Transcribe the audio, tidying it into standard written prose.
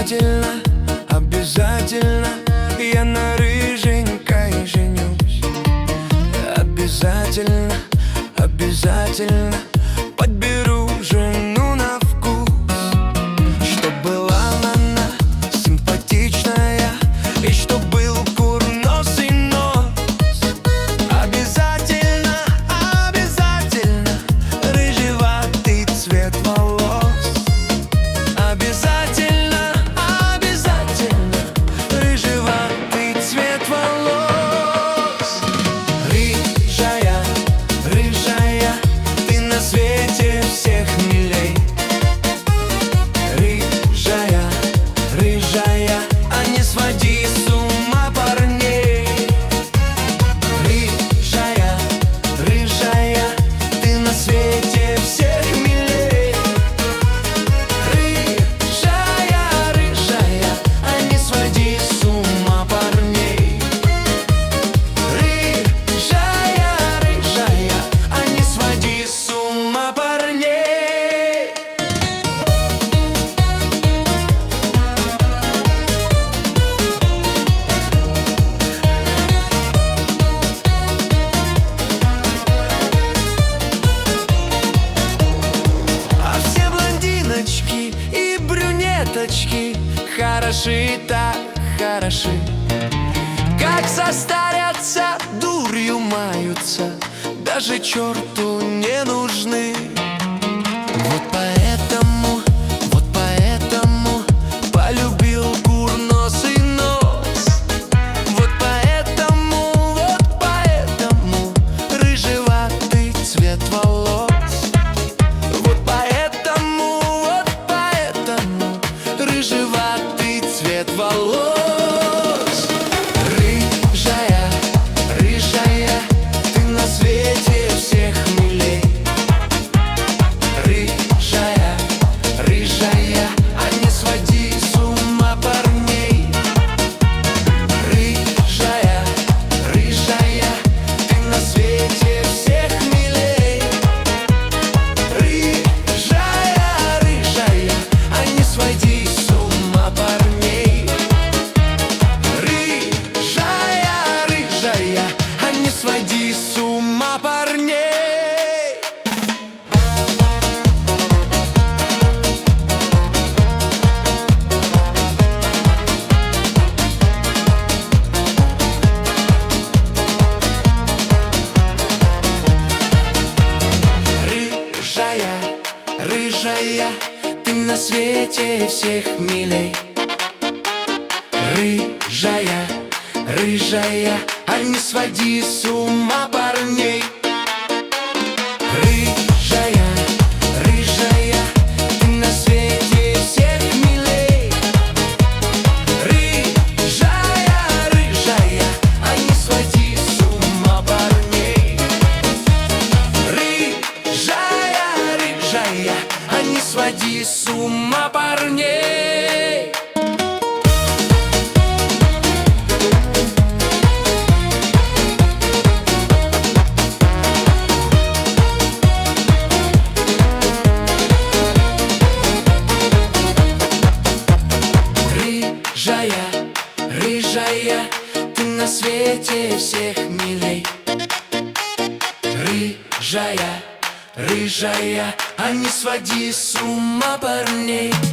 обязательно, обязательно я на рыженькой женюсь. Обязательно, обязательно подберу жену на вкус, чтоб была она симпатичная и чтоб был курносый нос. Обязательно, обязательно рыжеватый цвет волос. Обязательно, обязательно рыжеватый цвет волос. Рыжая, рыжая, ты на свете всех милей. Рыжая, рыжая, а не своди с ума парней. Рыжая, рыжая, ты на свете всех милей. Рыжая, рыжая, а не своди с ума парней. Рыжая, рыжая, а не своди с ума парней. А все блондиночки и брюнеточки хороши, так хороши. Как состарятся, дурью маются, даже черту не нужны. Вот поэтому полюбил курносый нос. Вот поэтому рыжеватый цвет волос. Вот поэтому рыжеватый цвет волос. Рыжая, рыжая, ты на свете всех милей. Рыжая, рыжая, а не своди с ума парней. Рыжая, рыжая, ты на свете всех милей. Рыжая, рыжая, а не своди с ума парней. Рыжая, рыжая, а не своди с ума парней. Рыжая, рыжая, ты на свете всех милей. Рыжая, рыжая, а не своди с ума парней. Рыжая, рыжая, ты на свете всех милей. Рыжая, рыжая, а не своди с ума парней. Рыжая, рыжая, а не своди с ума парней. Рыжая, рыжая, ты на свете всех милей. Рыжая, рыжая, а не своди с ума парней.